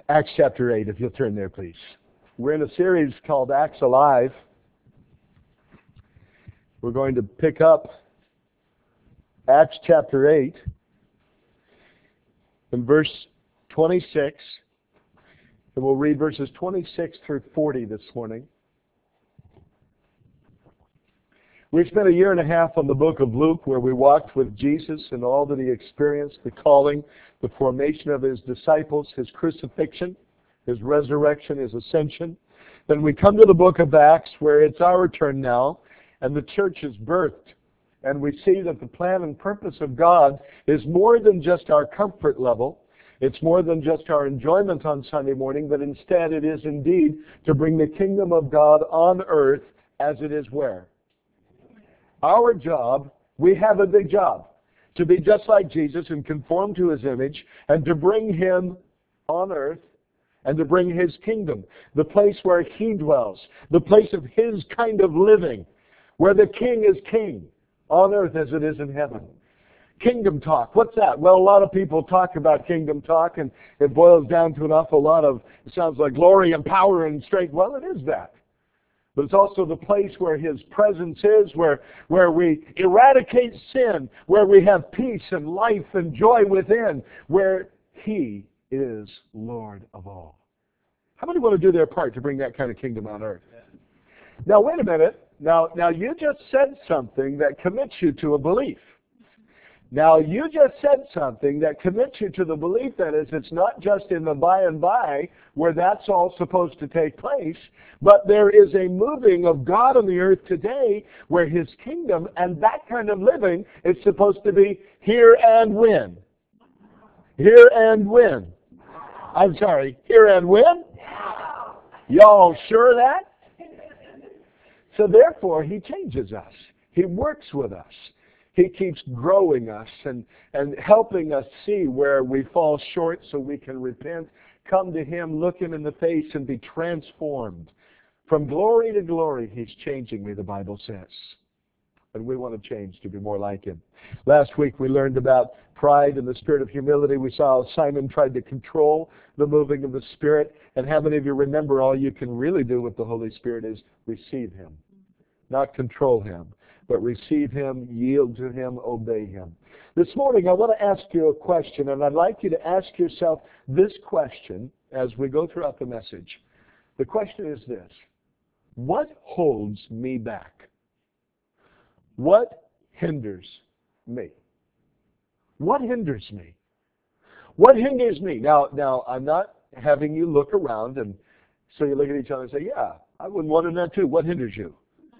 Acts chapter 8, if you'll turn there, please. We're in a series called Acts Alive. We're going to pick up Acts chapter 8 and verse 26. And we'll read verses 26 through 40 this morning. We spent a year and a half on the book of Luke, where we walked with Jesus and all that he experienced, the calling, the formation of his disciples, his crucifixion, his resurrection, his ascension. Then we come to the book of Acts, where it's our turn now, and the church is birthed. And we see that the plan and purpose of God is more than just our comfort level. It's more than just our enjoyment on Sunday morning, but instead it is indeed to bring the kingdom of God on earth as it is where? Our job, we have a big job, to be just like Jesus and conform to his image, and to bring him on earth, and to bring his kingdom, the place where he dwells, the place of his kind of living, where the king is king, on earth as it is in heaven. Kingdom talk, what's that? Well, a lot of people talk about kingdom talk, and it boils down to an awful lot of, it sounds like glory and power and strength. Well, it is that. But it's also the place where his presence is, where we eradicate sin, where we have peace and life and joy within, where he is Lord of all. How many want to do their part to bring that kind of kingdom on earth? Now, wait a minute. Now you just said something that commits you to a belief. Now, you just said something that commits you to the belief that is, it's not just in the by and by where that's all supposed to take place, but there is a moving of God on the earth today where his kingdom and that kind of living is supposed to be here and when. Here and when. I'm sorry, here and when? Y'all sure of that? So therefore, he changes us. He works with us. He keeps growing us and helping us see where we fall short so we can repent, come to him, look him in the face, and be transformed. From glory to glory, he's changing me, the Bible says. And we want to change to be more like him. Last week we learned about pride and the spirit of humility. We saw Simon tried to control the moving of the Spirit. And how many of you remember all you can really do with the Holy Spirit is receive him, not control him, but receive him, yield to him, obey him. This morning I want to ask you a question, and I'd like you to ask yourself this question as we go throughout the message. The question is this: what holds me back? What hinders me? What hinders me? What hinders me? Now, I'm not having you look around and so you look at each other and say, yeah, I wouldn't want to know too. What hinders you?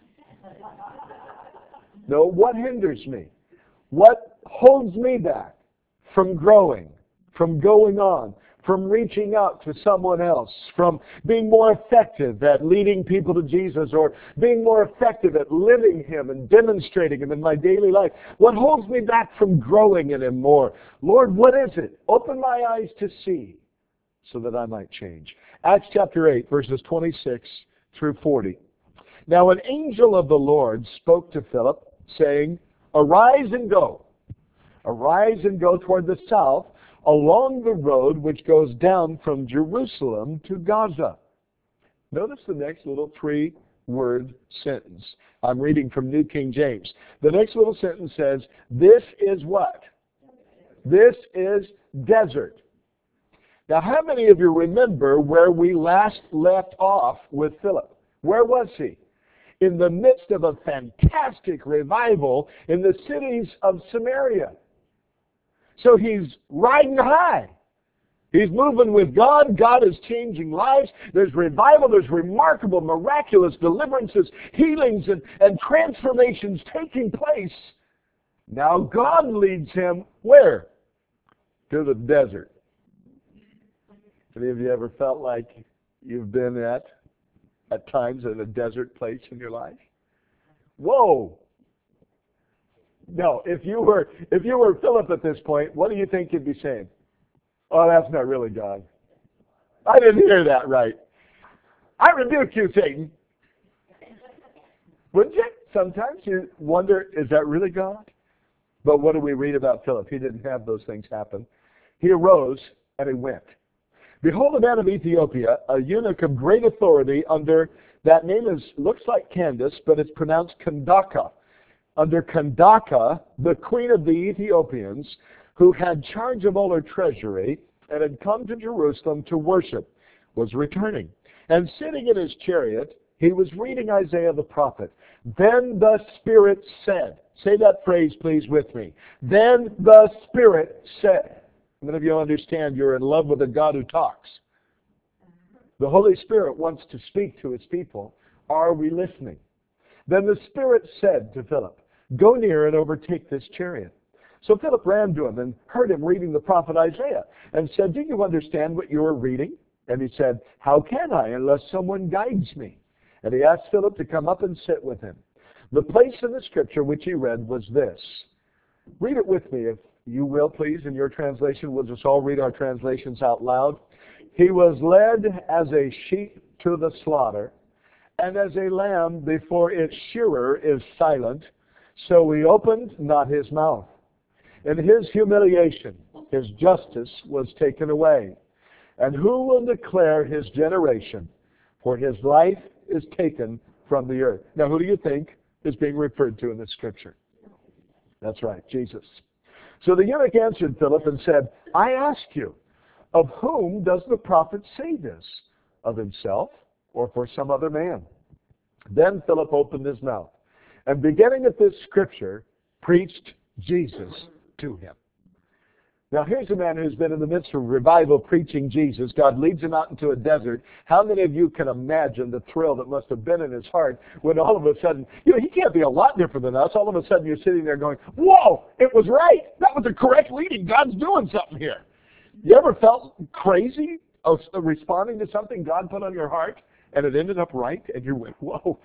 No, what hinders me? What holds me back from growing, from going on, from reaching out to someone else, from being more effective at leading people to Jesus, or being more effective at living him and demonstrating him in my daily life? What holds me back from growing in him more? Lord, what is it? Open my eyes to see so that I might change. Acts chapter 8, verses 26 through 40. Now an angel of the Lord spoke to Philip, saying, Arise and go. Arise and go toward the south, along the road which goes down from Jerusalem to Gaza. Notice the next little three-word sentence. I'm reading from New King James. The next little sentence says, this is what? This is desert. Now, how many of you remember where we last left off with Philip? Where was he? In the midst of a fantastic revival in the cities of Samaria. So he's riding high. He's moving with God. God is changing lives. There's revival. There's remarkable, miraculous deliverances, healings, and transformations taking place. Now God leads him where? To the desert. Any of you ever felt like you've been at times in a desert place in your life? Whoa! No, if you were Philip at this point, what do you think you'd be saying? Oh, that's not really God. I didn't hear that right. I rebuke you, Satan. Wouldn't you? Sometimes you wonder, is that really God? But what do we read about Philip? He didn't have those things happen. He arose and he went. Behold, a man of Ethiopia, a eunuch of great authority under, that name looks like Candace, but it's pronounced Kandaka. Under Kandaka, the queen of the Ethiopians, who had charge of all her treasury and had come to Jerusalem to worship, was returning. And sitting in his chariot, he was reading Isaiah the prophet. Then the Spirit said, say that phrase please with me. Then the Spirit said. How many of you understand you're in love with a God who talks? The Holy Spirit wants to speak to his people. Are we listening? Then the Spirit said to Philip, go near and overtake this chariot. So Philip ran to him and heard him reading the prophet Isaiah and said, do you understand what you are reading? And he said, how can I unless someone guides me? And he asked Philip to come up and sit with him. The place in the scripture which he read was this. Read it with me if you will, please, in your translation. We'll just all read our translations out loud. He was led as a sheep to the slaughter, and as a lamb before its shearer is silent, so he opened not his mouth. In his humiliation, his justice was taken away. And who will declare his generation? For his life is taken from the earth. Now, who do you think is being referred to in this scripture? That's right, Jesus. So the eunuch answered Philip and said, I ask you, of whom does the prophet say this? Of himself or for some other man? Then Philip opened his mouth and beginning at this scripture, preached Jesus to him. Now here's a man who's been in the midst of revival preaching Jesus. God leads him out into a desert. How many of you can imagine the thrill that must have been in his heart when all of a sudden, he can't be a lot different than us. All of a sudden you're sitting there going, whoa, it was right. That was the correct leading. God's doing something here. You ever felt crazy of responding to something God put on your heart and it ended up right and you went, whoa.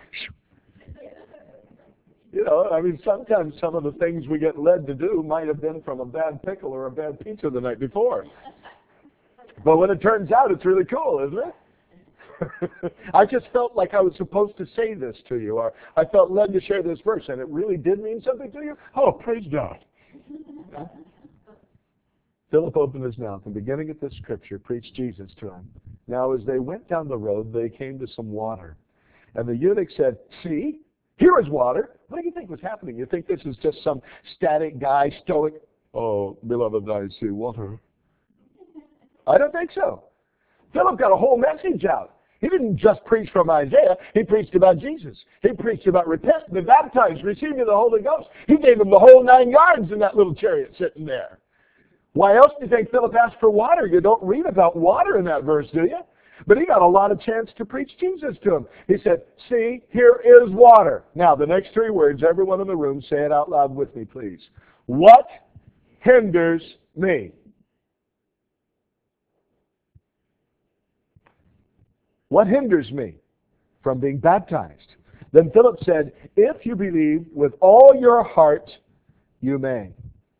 Sometimes some of the things we get led to do might have been from a bad pickle or a bad pizza the night before. But when it turns out, it's really cool, isn't it? I just felt like I was supposed to say this to you, or I felt led to share this verse, and it really did mean something to you? Oh, praise God. Philip opened his mouth, and beginning at this scripture, preached Jesus to him. Now, as they went down the road, they came to some water. And the eunuch said, see, here is water. What do you think was happening? You think this is just some static guy, stoic? Oh, beloved, I see water. I don't think so. Philip got a whole message out. He didn't just preach from Isaiah. He preached about Jesus. He preached about repent, be baptized, receiving the Holy Ghost. He gave him the whole 9 yards in that little chariot sitting there. Why else do you think Philip asked for water? You don't read about water in that verse, do you? But he got a lot of chance to preach Jesus to him. He said, see, here is water. Now, the next 3 words, everyone in the room, say it out loud with me, please. What hinders me? What hinders me from being baptized? Then Philip said, if you believe with all your heart, you may.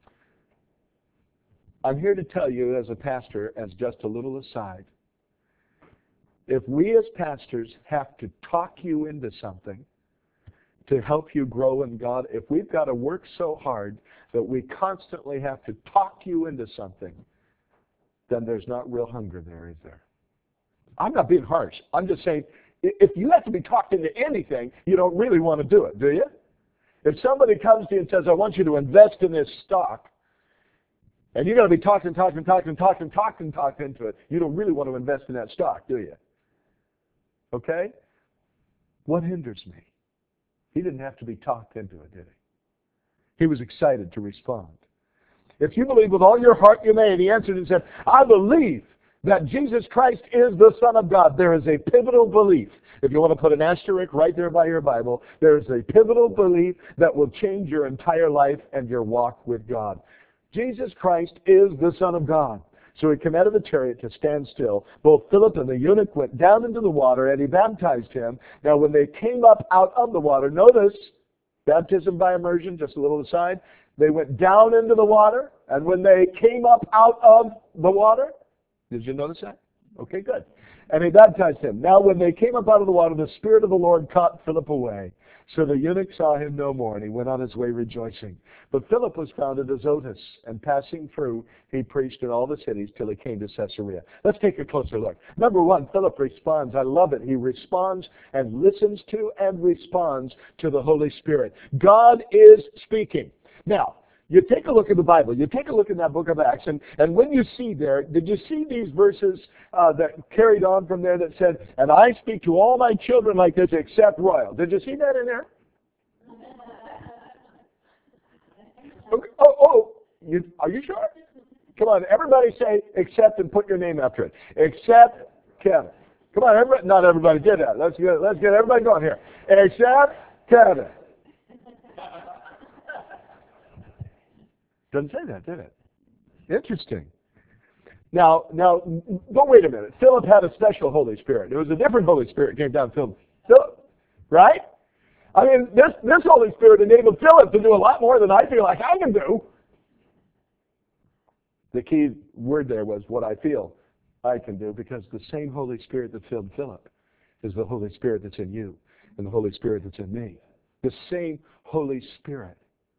I'm here to tell you as a pastor, as just a little aside, if we as pastors have to talk you into something to help you grow in God, if we've got to work so hard that we constantly have to talk you into something, then there's not real hunger there, is there? I'm not being harsh. I'm just saying, if you have to be talked into anything, you don't really want to do it, do you? If somebody comes to you and says, I want you to invest in this stock, and you're going to be talked into it, you don't really want to invest in that stock, do you? Okay? What hinders me? He didn't have to be talked into it, did he? He was excited to respond. If you believe with all your heart, you may. And he answered and said, I believe that Jesus Christ is the Son of God. There is a pivotal belief. If you want to put an asterisk right there by your Bible, there is a pivotal belief that will change your entire life and your walk with God. Jesus Christ is the Son of God. So he commanded the chariot to stand still. Both Philip and the eunuch went down into the water, and he baptized him. Now when they came up out of the water, notice, baptism by immersion, just a little aside, they went down into the water, and when they came up out of the water, did you notice that? Okay, good. And he baptized him. Now when they came up out of the water, the Spirit of the Lord caught Philip away. So the eunuch saw him no more, and he went on his way rejoicing. But Philip was found at Azotus, and passing through, he preached in all the cities till he came to Caesarea. Let's take a closer look. Number one, Philip responds. I love it. He responds and listens to and responds to the Holy Spirit. God is speaking. Now, you take a look at the Bible. You take a look in that book of Acts, and when you see there, did you see these verses that carried on from there that said, and I speak to all my children like this except royal? Did you see that in there? Okay. Are you sure? Come on, everybody say except and put your name after it. Except Kevin. Come on, everybody. Not everybody did that. Let's get everybody going here. Except Kevin. Doesn't say that, did it? Interesting. Now, but wait a minute. Philip had a special Holy Spirit. It was a different Holy Spirit came down Philip, right? I mean, this Holy Spirit enabled Philip to do a lot more than I feel like I can do. The key word there was what I feel I can do, because the same Holy Spirit that filled Philip is the Holy Spirit that's in you and the Holy Spirit that's in me. The same Holy Spirit.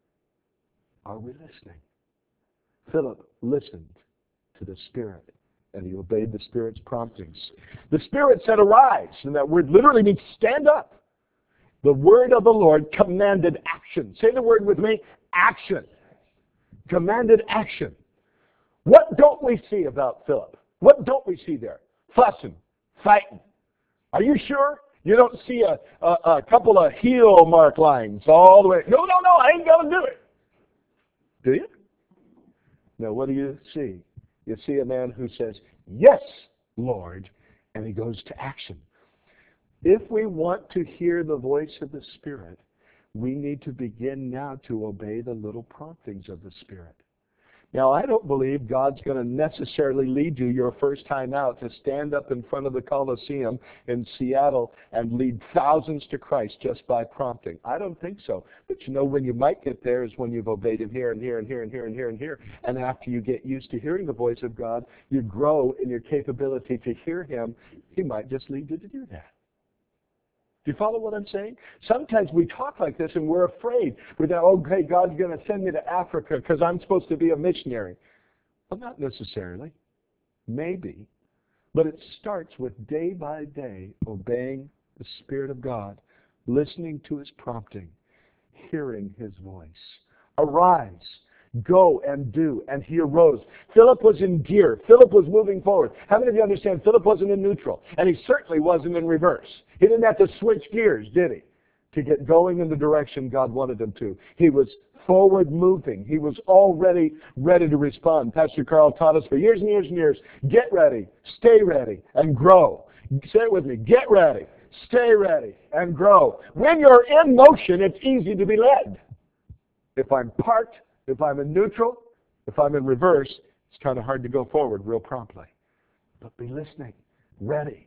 Are we listening? Philip listened to the Spirit, and he obeyed the Spirit's promptings. The Spirit said, arise, and that word literally means stand up. The word of the Lord commanded action. Say the word with me, action. Commanded action. What don't we see about Philip? What don't we see there? Fussing, fighting. Are you sure? You don't see a couple of heel mark lines all the way. No, I ain't going to do it. Do you? No, what do you see? You see a man who says, yes, Lord, and he goes to action. If we want to hear the voice of the Spirit, we need to begin now to obey the little promptings of the Spirit. Now, I don't believe God's going to necessarily lead you your first time out to stand up in front of the Coliseum in Seattle and lead thousands to Christ just by prompting. I don't think so. But you know, when you might get there is when you've obeyed Him here and here and here and here and here and here. And after you get used to hearing the voice of God, you grow in your capability to hear Him. He might just lead you to do that. Do you follow what I'm saying? Sometimes we talk like this and we're afraid. We're that, okay, God's going to send me to Africa because I'm supposed to be a missionary. Well, not necessarily. Maybe. But it starts with day by day obeying the Spirit of God, listening to His prompting, hearing His voice. Arise. Go and do. And he arose. Philip was in gear. Philip was moving forward. How many of you understand Philip wasn't in neutral? And he certainly wasn't in reverse. He didn't have to switch gears, did he? To get going in the direction God wanted him to. He was forward moving. He was already ready to respond. Pastor Carl taught us for years and years and years, get ready, stay ready, and grow. Say it with me. Get ready, stay ready, and grow. When you're in motion, it's easy to be led. If I'm parked, if I'm in neutral, if I'm in reverse, it's kind of hard to go forward real promptly. But be listening, ready.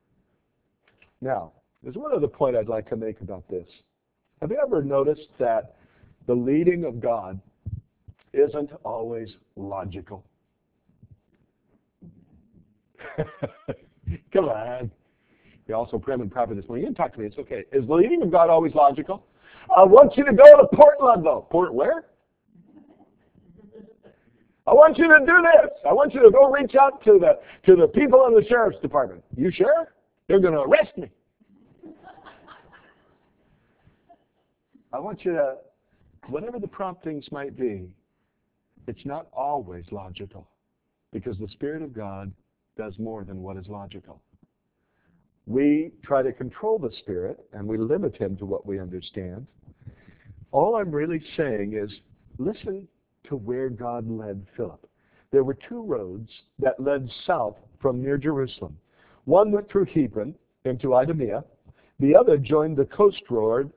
Now, there's one other point I'd like to make about this. Have you ever noticed that the leading of God isn't always logical? Come on. You're also prim and proper this morning. You can talk to me. It's okay. Is the leading of God always logical? I want you to go to Port Ludlow. Port where? I want you to do this. I want you to go reach out to the people in the sheriff's department. You sure? They're going to arrest me. I want you to, whatever the promptings might be, it's not always logical, because the Spirit of God does more than what is logical. We try to control the Spirit, and we limit Him to what we understand. All I'm really saying is, listen to where God led Philip. There were two roads that led south from near Jerusalem. One went through Hebron into Idumea. The other joined the coast road,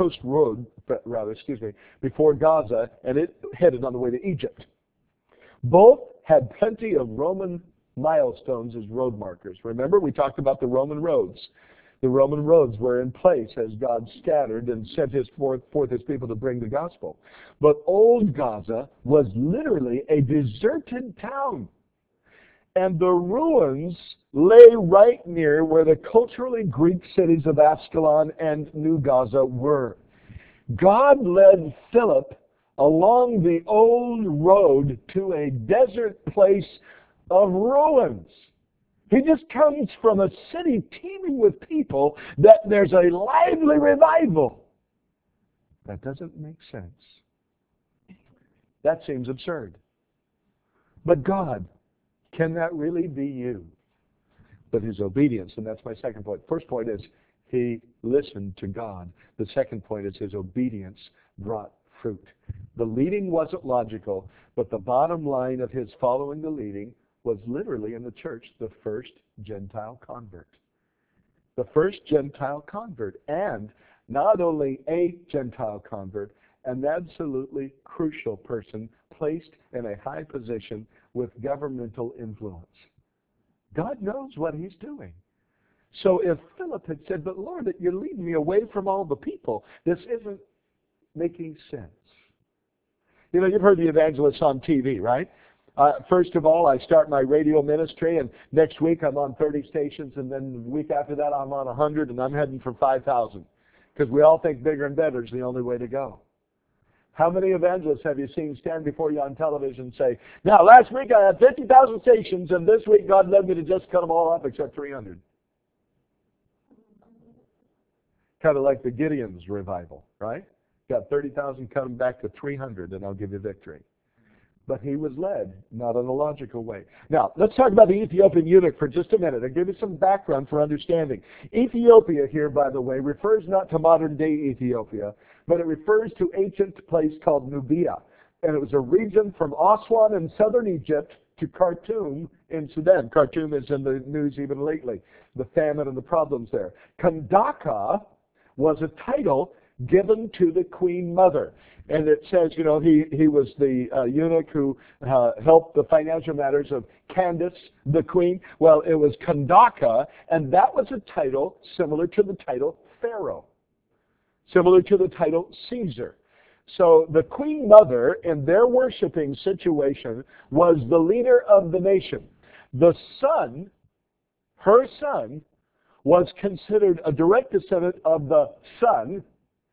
before Gaza, and it headed on the way to Egypt. Both had plenty of Roman milestones as road markers. Remember, we talked about the Roman roads. The Roman roads were in place as God scattered and sent forth His people to bring the gospel. But old Gaza was literally a deserted town. And the ruins lay right near where the culturally Greek cities of Ascalon and New Gaza were. God led Philip along the old road to a desert place of ruins. He just comes from a city teeming with people that there's a lively revival. That doesn't make sense. That seems absurd. But God, can that really be you? But his obedience, and that's my second point. First point is he listened to God. The second point is his obedience brought fruit. The leading wasn't logical, but the bottom line of his following the leading was literally in the church the first Gentile convert. The first Gentile convert, and not only a Gentile convert, an absolutely crucial person placed in a high position with governmental influence. God knows what he's doing. So if Philip had said, but Lord, that you're leading me away from all the people, this isn't making sense. You know, you've heard the evangelists on TV, right? First of all, I start my radio ministry, and next week I'm on 30 stations, and then the week after that I'm on 100, and I'm heading for 5,000. Because we all think bigger and better is the only way to go. How many evangelists have you seen stand before you on television and say, now, last week I had 50,000 stations, and this week God led me to just cut them all up except 300? Kind of like the Gideon's revival, right? Got 30,000, cut them back to 300, and I'll give you victory. But he was led, not in a logical way. Now, let's talk about the Ethiopian eunuch for just a minute. I'll give you some background for understanding. Ethiopia here, by the way, refers not to modern-day Ethiopia, but it refers to an ancient place called Nubia. And it was a region from Aswan in southern Egypt to Khartoum in Sudan. Khartoum is in the news even lately, the famine and the problems there. Kandaka was a title given to the Queen Mother. And it says, you know, he was the eunuch who helped the financial matters of Candace, the queen. Well, it was Kandaka, and that was a title similar to the title Pharaoh, similar to the title Caesar. So the Queen Mother, in their worshiping situation, was the leader of the nation. The son, her son, was considered a direct descendant of the sun,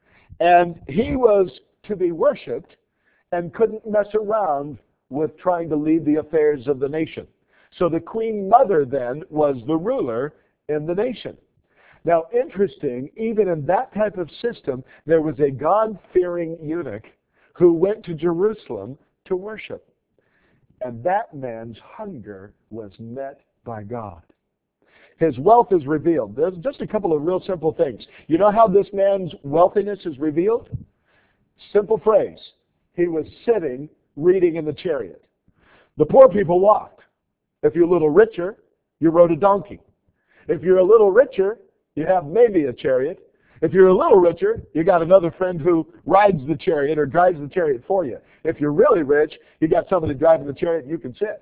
and he was to be worshipped and couldn't mess around with trying to lead the affairs of the nation. So the Queen Mother then was the ruler in the nation. Now, interesting, even in that type of system, there was a God-fearing eunuch who went to Jerusalem to worship. And that man's hunger was met by God. His wealth is revealed. There's just a couple of real simple things. You know how this man's wealthiness is revealed? Simple phrase. He was sitting, reading in the chariot. The poor people walked. If you're a little richer, you rode a donkey. If you're a little richer, you have maybe a chariot. If you're a little richer, you got another friend who rides the chariot or drives the chariot for you. If you're really rich, you got somebody driving the chariot and you can sit.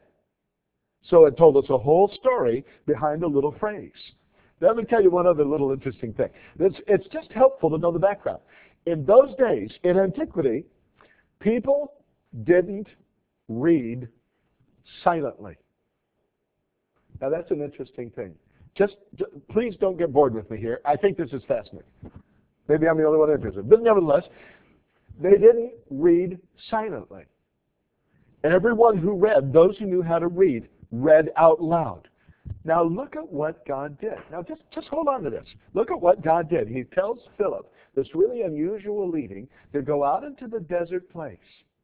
So it told us a whole story behind a little phrase. Now, let me tell you one other little interesting thing. It's just helpful to know the background. In those days, in antiquity, people didn't read silently. Now, that's an interesting thing. Just please don't get bored with me here. I think this is fascinating. Maybe I'm the only one interested. But nevertheless, they didn't read silently. Everyone who read, those who knew how to read out loud. Now look at what God did. Now just hold on to this. Look at what God did. He tells Philip, this really unusual leading, to go out into the desert place.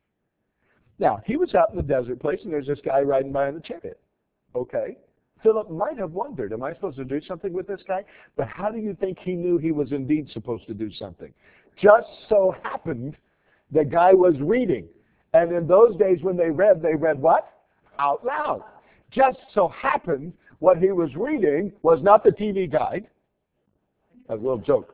Now, he was out in the desert place, and there's this guy riding by in the chariot. Okay. Philip might have wondered, am I supposed to do something with this guy? But how do you think he knew he was indeed supposed to do something? Just so happened the guy was reading. And in those days when they read what? Out loud. Just so happened what he was reading was not the TV guide. That's a little joke.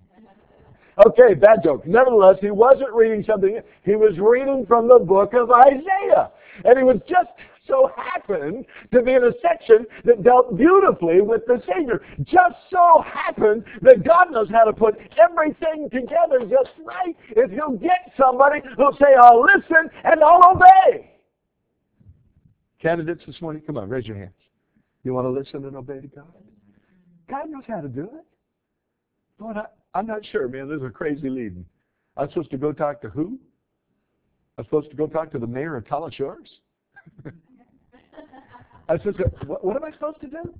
Okay, bad joke. Nevertheless, he wasn't reading something. He was reading from the book of Isaiah. And he was just so happened to be in a section that dealt beautifully with the Savior. Just so happened that God knows how to put everything together just right if he'll get somebody who'll say, I'll listen and I'll obey. Candidates this morning, come on, raise your hands. You want to listen and obey to God? God knows how to do it. Lord, I'm not sure, man. This is a crazy leading. I'm supposed to go talk to who? I'm supposed to go talk to the mayor of Tala Shores? What am I supposed to do?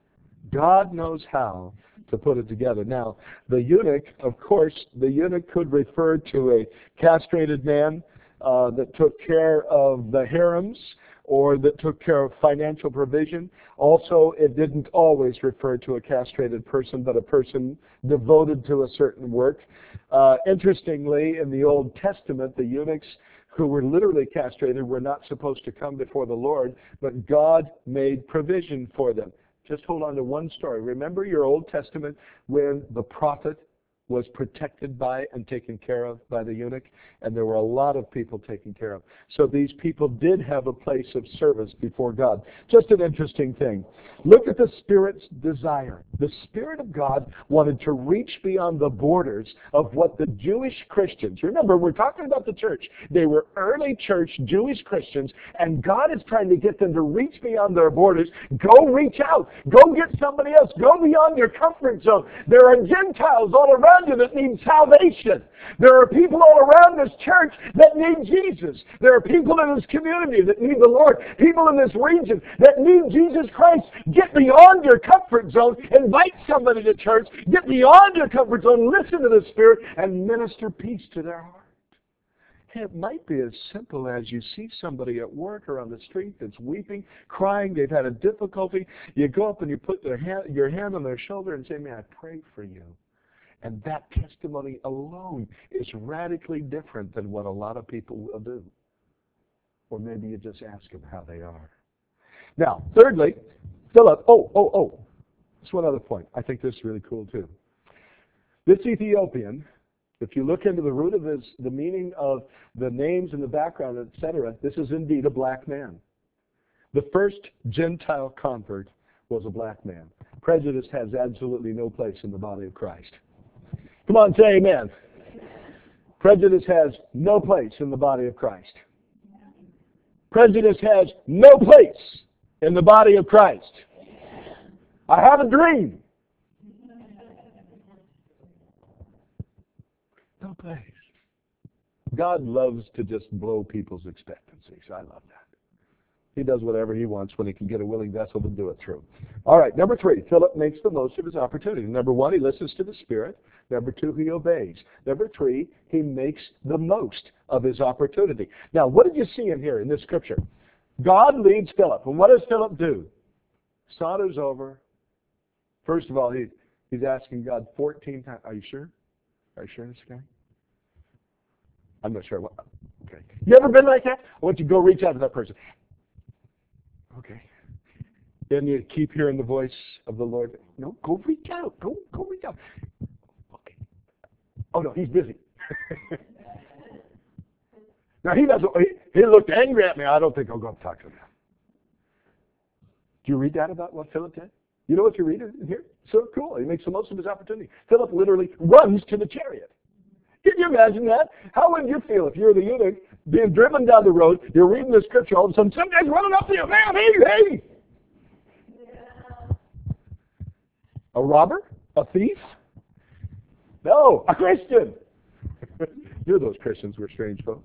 God knows how to put it together. Now, the eunuch, of course, the eunuch could refer to a castrated man that took care of the harems or that took care of financial provision. Also, it didn't always refer to a castrated person, but a person devoted to a certain work. Interestingly, in the Old Testament, the eunuchs who were literally castrated were not supposed to come before the Lord, but God made provision for them. Just hold on to one story. Remember your Old Testament when the prophet was protected by and taken care of by the eunuch, and there were a lot of people taken care of. So these people did have a place of service before God. Just an interesting thing. Look at the Spirit's desire. The Spirit of God wanted to reach beyond the borders of what the Jewish Christians, remember, we're talking about the church. They were early church Jewish Christians, and God is trying to get them to reach beyond their borders. Go reach out. Go get somebody else. Go beyond your comfort zone. There are Gentiles all around you that need salvation. There are people all around this church that need Jesus. There are people in this community that need the Lord. People in this region that need Jesus Christ. Get beyond your comfort zone. Invite somebody to church. Get beyond your comfort zone. Listen to the Spirit and minister peace to their heart. It might be as simple as you see somebody at work or on the street that's weeping, crying, they've had a difficulty. You go up and you put your hand on their shoulder and say, "May I pray for you?" And that testimony alone is radically different than what a lot of people will do. Or maybe you just ask them how they are. Now, thirdly, Philip, that's one other point. I think this is really cool too. This Ethiopian, if you look into the root of the meaning of the names and the background, etc., this is indeed a black man. The first Gentile convert was a black man. Prejudice has absolutely no place in the body of Christ. Come on, say amen. Prejudice has no place in the body of Christ. Prejudice has no place in the body of Christ. I have a dream. No place. God loves to just blow people's expectancies. I love that. He does whatever he wants when he can get a willing vessel to do it through. All right, number 3, Philip makes the most of his opportunity. Number 1, he listens to the Spirit. Number 2, he obeys. Number 3, he makes the most of his opportunity. Now, what did you see in here in this scripture? God leads Philip. And what does Philip do? Saunters over. First of all, he's asking God 14 times. Are you sure? Are you sure this guy? I'm not sure. Okay. You ever been like that? I want you to go reach out to that person. Okay. Then you keep hearing the voice of the Lord. No, go reach out. Go reach out. Okay. Oh, no, he's busy. Now, he looked angry at me. I don't think I'll go up and talk to him. Do you read that about what Philip did? You know what you read in here? So cool. He makes the most of his opportunity. Philip literally runs to the chariot. Can you imagine that? How would you feel if you were the eunuch being driven down the road, you're reading the scripture, all of a sudden some guy's running up to you, man, hey! A robber? A thief? No, a Christian. You're those Christians were strange folk.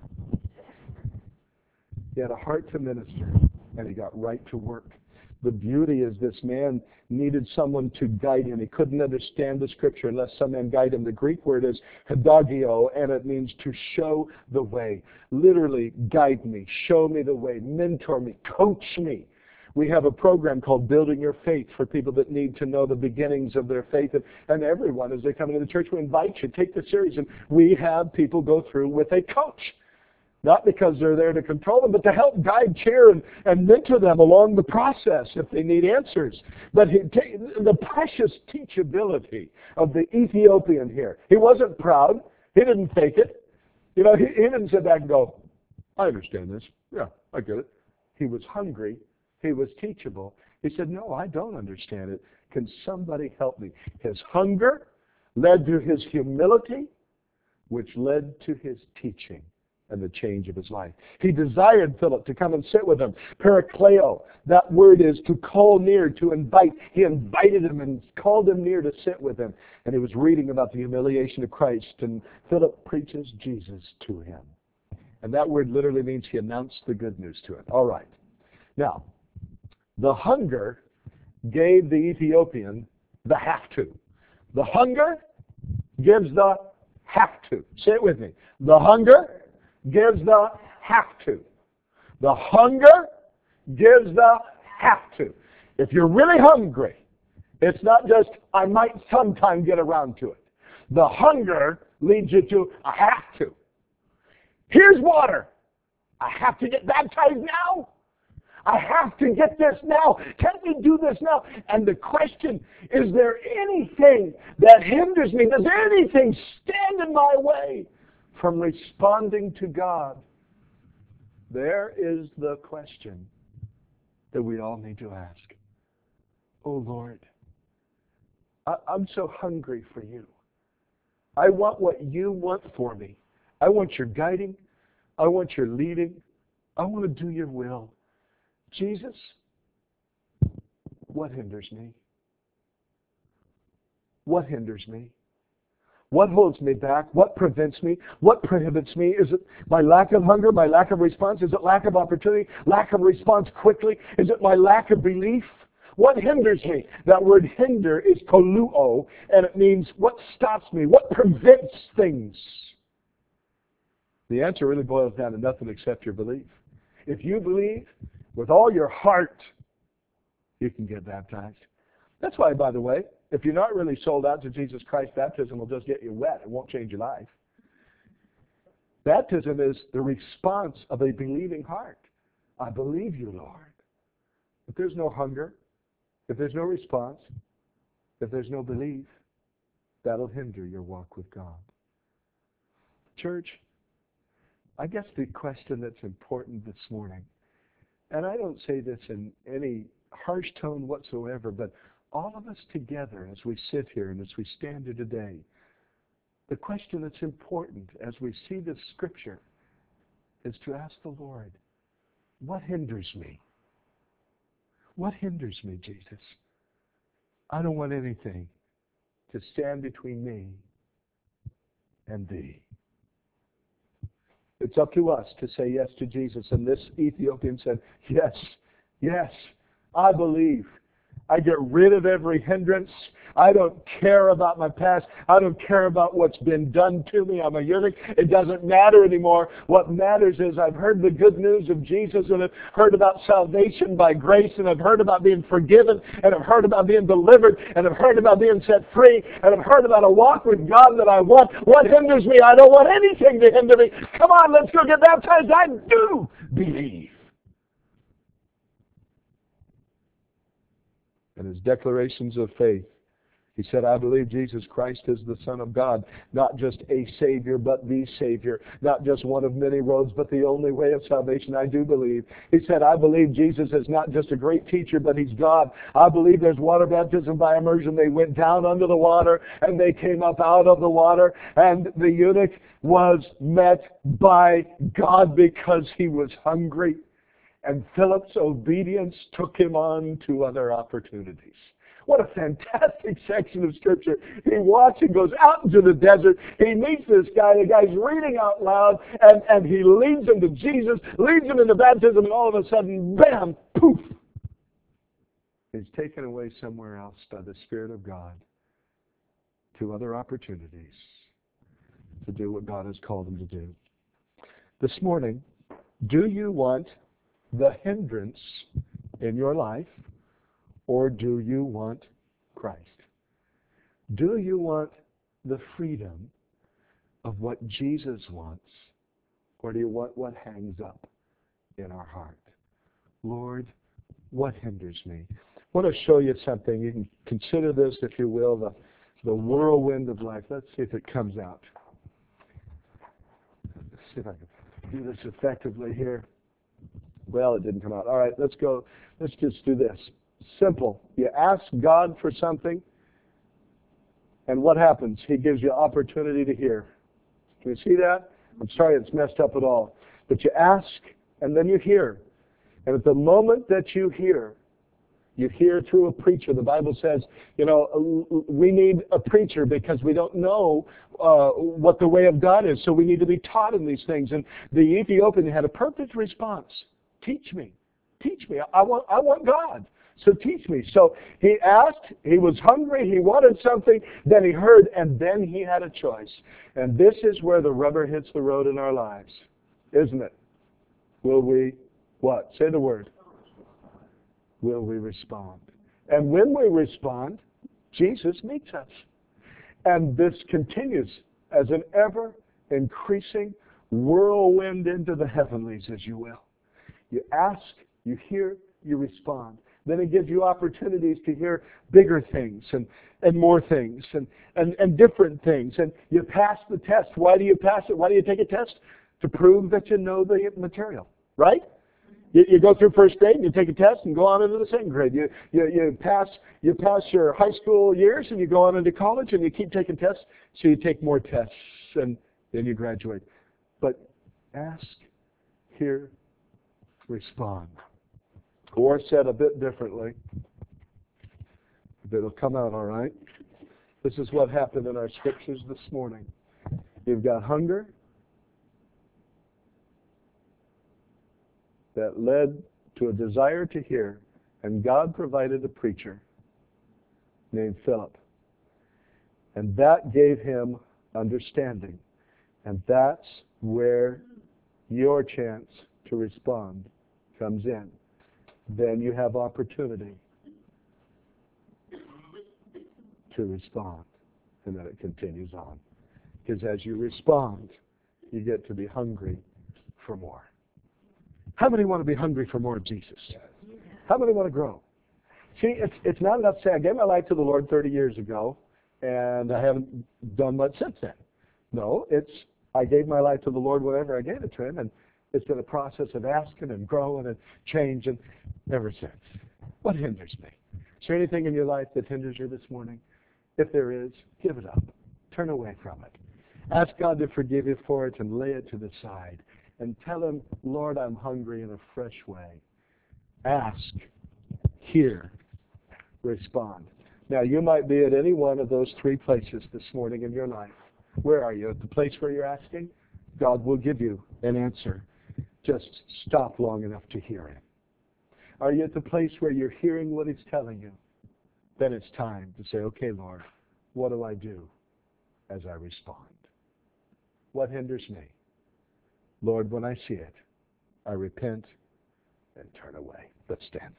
He had a heart to minister, and he got right to work. The beauty is this man needed someone to guide him. He couldn't understand the scripture unless some man guide him. The Greek word is pedagogio, and it means to show the way. Literally, guide me, show me the way, mentor me, coach me. We have a program called Building Your Faith for people that need to know the beginnings of their faith. And everyone, as they come into the church, we invite you, take the series, and we have people go through with a coach. Not because they're there to control them, but to help guide, cheer, and mentor them along the process if they need answers. But the precious teachability of the Ethiopian here. He wasn't proud. He didn't fake it. You know, he didn't sit back and go, I understand this. Yeah, I get it. He was hungry. He was teachable. He said, no, I don't understand it. Can somebody help me? His hunger led to his humility, which led to his teaching. and the change of his life. He desired Philip to come and sit with him. Parakleo, that word is to call near, to invite. He invited him and called him near to sit with him. And he was reading about the humiliation of Christ, and Philip preaches Jesus to him. And that word literally means he announced the good news to him. All right. Now, the hunger gave the Ethiopian the have to. The hunger gives the have to. Say it with me. The hunger gives the have to. The hunger gives the have to. If you're really hungry, it's not just, I might sometime get around to it. The hunger leads you to a have to. Here's water. I have to get baptized now. I have to get this now. Can't we do this now? And the question, is there anything that hinders me? Does anything stand in my way from responding to God? There is the question that we all need to ask. Oh Lord, I'm so hungry for you. I want what you want for me. I want your guiding. I want your leading. I want to do your will. Jesus, what hinders me? What hinders me? What holds me back? What prevents me? What prohibits me? Is it my lack of hunger, my lack of response? Is it lack of opportunity, lack of response quickly? Is it my lack of belief? What hinders me? That word hinder is koluo, and it means what stops me, what prevents things. The answer really boils down to nothing except your belief. If you believe with all your heart, you can get baptized. That's why, by the way, if you're not really sold out to Jesus Christ, baptism will just get you wet. It won't change your life. Baptism is the response of a believing heart. I believe you, Lord. If there's no hunger, if there's no response, if there's no belief, that'll hinder your walk with God. Church, I guess the question that's important this morning, and I don't say this in any harsh tone whatsoever, but all of us together as we sit here and as we stand here today, the question that's important as we see this scripture is to ask the Lord, what hinders me? What hinders me, Jesus? I don't want anything to stand between me and thee. It's up to us to say yes to Jesus. And this Ethiopian said, yes, yes, I believe. I get rid of every hindrance. I don't care about my past. I don't care about what's been done to me. I'm a eunuch. It doesn't matter anymore. What matters is I've heard the good news of Jesus, and I've heard about salvation by grace, and I've heard about being forgiven, and I've heard about being delivered, and I've heard about being set free, and I've heard about a walk with God that I want. What hinders me? I don't want anything to hinder me. Come on, let's go get baptized. I do believe. And his declarations of faith, he said, I believe Jesus Christ is the Son of God, not just a Savior, but the Savior, not just one of many roads, but the only way of salvation. I do believe. He said, I believe Jesus is not just a great teacher, but he's God. I believe there's water baptism by immersion. They went down under the water, and they came up out of the water, and the eunuch was met by God because he was hungry. And Philip's obedience took him on to other opportunities. What a fantastic section of Scripture. He walks and goes out into the desert. He meets this guy. The guy's reading out loud, and he leads him to Jesus, leads him into baptism, and all of a sudden, bam, poof, he's taken away somewhere else by the Spirit of God to other opportunities to do what God has called him to do. This morning, do you want the hindrance in your life, or do you want Christ? Do you want the freedom of what Jesus wants, or do you want what hangs up in our heart? Lord, what hinders me? I want to show you something. You can consider this, if you will, the whirlwind of life. Let's see if it comes out. Let's see if I can do this effectively here. Well, it didn't come out. All right, let's go. Let's just do this. Simple. You ask God for something, and what happens? He gives you opportunity to hear. Can you see that? I'm sorry it's messed up at all. But you ask, and then you hear. And at the moment that you hear through a preacher. The Bible says, we need a preacher because we don't know what the way of God is. So we need to be taught in these things. And the Ethiopian had a perfect response. Teach me. Teach me. I want God. So teach me. So he asked, he was hungry, he wanted something, then he heard, and then he had a choice. And this is where the rubber hits the road in our lives, isn't it? Will we, what? Say the word. Will we respond? And when we respond, Jesus meets us. And this continues as an ever-increasing whirlwind into the heavenlies, as you will. You ask, you hear, you respond. Then it gives you opportunities to hear bigger things and more things and different things. And you pass the test. Why do you pass it? Why do you take a test? To prove that you know the material, right? You go through first grade and you take a test and go on into the second grade. You pass your high school years and you go on into college and you keep taking tests, so you take more tests and then you graduate. But ask, hear, respond. Or said a bit differently, but it'll come out all right. This is what happened in our scriptures this morning. You've got hunger that led to a desire to hear, and God provided a preacher named Philip. And that gave him understanding. And that's where your chance to respond comes in. Then you have opportunity to respond. And then it continues on. Because as you respond, you get to be hungry for more. How many want to be hungry for more of Jesus? How many want to grow? See, it's not enough to say, I gave my life to the Lord 30 years ago, and I haven't done much since then. No, it's I gave my life to the Lord whenever I gave it to Him, and it's been a process of asking and growing and changing ever since. What hinders me? Is there anything in your life that hinders you this morning? If there is, give it up. Turn away from it. Ask God to forgive you for it and lay it to the side. And tell Him, Lord, I'm hungry in a fresh way. Ask, hear, respond. Now, you might be at any one of those three places this morning in your life. Where are you? At the place where you're asking? God will give you an answer. Just stop long enough to hear Him. Are you at the place where you're hearing what He's telling you? Then it's time to say, okay, Lord, what do I do as I respond? What hinders me? Lord, when I see it, I repent and turn away. Let's stand.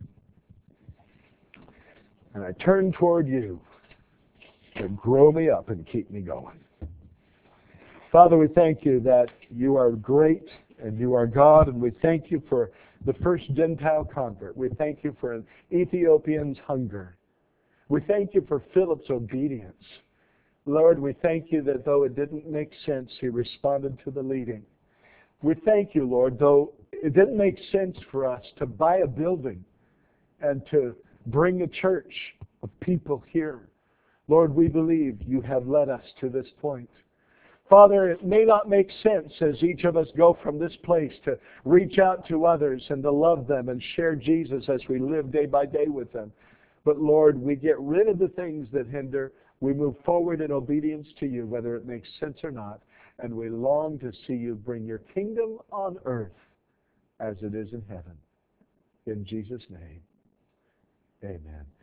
And I turn toward you to grow me up and keep me going. Father, we thank you that you are great and you are God, and we thank you for the first Gentile convert. We thank you for an Ethiopian's hunger. We thank you for Philip's obedience. Lord, we thank you that though it didn't make sense, he responded to the leading. We thank you, Lord, though it didn't make sense for us to buy a building and to bring a church of people here. Lord, we believe you have led us to this point. Father, it may not make sense as each of us go from this place to reach out to others and to love them and share Jesus as we live day by day with them. But Lord, we get rid of the things that hinder. We move forward in obedience to you, whether it makes sense or not. And we long to see you bring your kingdom on earth as it is in heaven. In Jesus' name, amen.